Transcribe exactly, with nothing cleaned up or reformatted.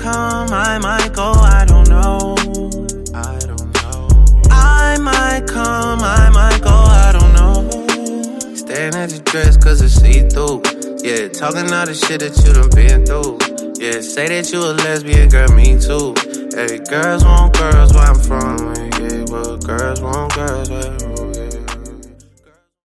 come, I might go, I don't know. I don't know. I might come, I might go, I don't know. Staring at your dress cause it's see-through. Yeah, talking all the shit that you done been through. Yeah, say that you a lesbian, girl, me too. Hey, girls want girls where I'm from. Yeah, well, girls want girls where I'm from.